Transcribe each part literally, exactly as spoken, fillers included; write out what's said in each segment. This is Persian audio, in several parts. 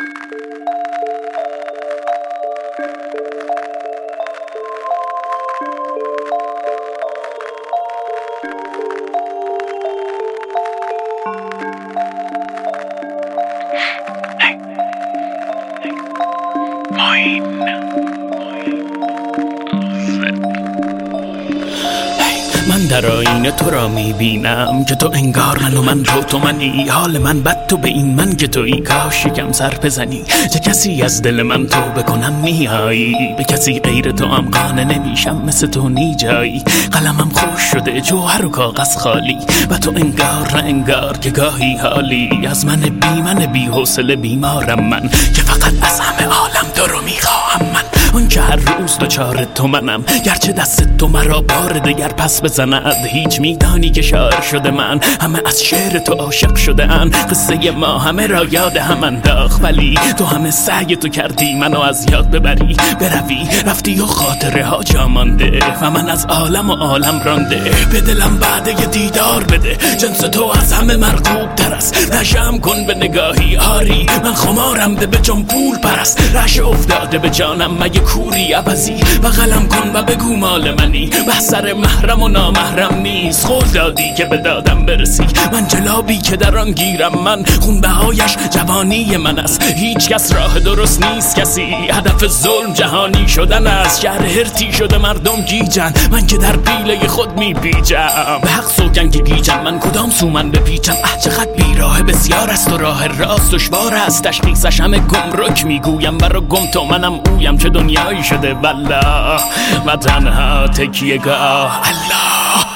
من در آینه تو را میبینم که تو انگار من و من رو تو منی. حال من بد تو به این من که تویی، کاش یکم سر بزنی. چه کسی از دل من تو بکنم میایی، به کسی غیر تو هم قانع نمیشم، مثل تو نی جایی. قلمم خوش شده جوهر و کاغذ خالی، و تو انگار نه انگار که گاهی حالی. از من بی من بی حوصله بیمارم من، که فقط از همه عالم تو رو میخواهم من. اون که هر روز دوچار تو منم، گرچه دست تو مرا بار دگر پس بزند. هیچ میدانی که شاعر شده من، همه از شعر تو عاشق شده ان. قصه ما همه را یاد هم انداخت، ولی تو همه سعی تو کردی منو از یاد ببری. بروی رفتی و خاطره ها جا مانده، و من از عالم و عالم رانده. به دلم بعد یه دیدار بده، جنس تو از همه مرغوب تر است. نشم کن به نگاهی آری، من خمارم ده به جان پول پرست. رش افتاده به جانم مگه کوری عبزی، بغلم کن و بگو مال منی. بحثر محرم و نامحرم نیست، قول دادی که به دادم برسی. من جلابی که در آن گیرم من، خونبهایش جوانی من است. هیچ کس راه درست نیست کسی، هدف ظلم جهانی شدن است. شهر هرتی شده مردم گیجن، من که در پیله خود میپیچم. به حق سوگن که گیجم، من کدام سو من بپیچم. اه چقدر بیراه بسیار است و راه راست دشوار است. تشخیصش همه گمرک میگویم، برا گم تو منم اویم. چه دنیایی شده والله، و تنها تکیه گاه الله.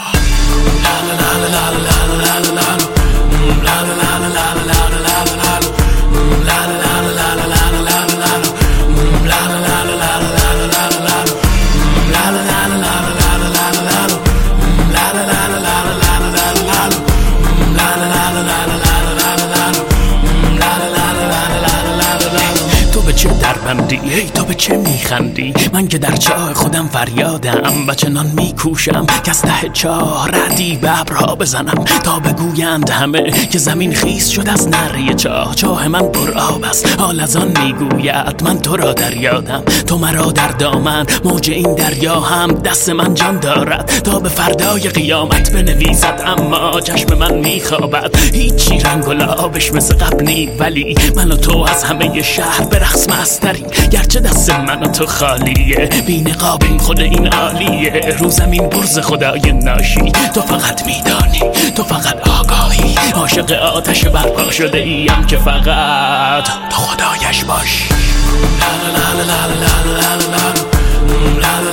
چه دربندی ای تو به چه میخندی؟ من که در چاه خودم فریادم، و چنان میکوشم که از ته چاه ردی به ابرها بزنم. تا بگویند همه که زمین خیس شد از نره چاه. چاه من پر آب است، حال از آن میگوید من تو را در یادم. تو مرا در دامن، موج این دریا هم دست من جان دارد. تا به فردای قیامت بنویسد، اما چشم من میخوابد. هیچی رنگ و لعابش مثل قبل نی، ولی من و تو از همه شهر برقص مستریم. گرچه دست من و تو خالیه، بی نقابیم خود این عالیه. رو زمین برز خدای ناشی، تو فقط میدانی، تو فقط آگاهی. عاشق آتش برپا شده ایم که فقط تو خدایش باشی. لا لا لا لا لا لا لا لا لا.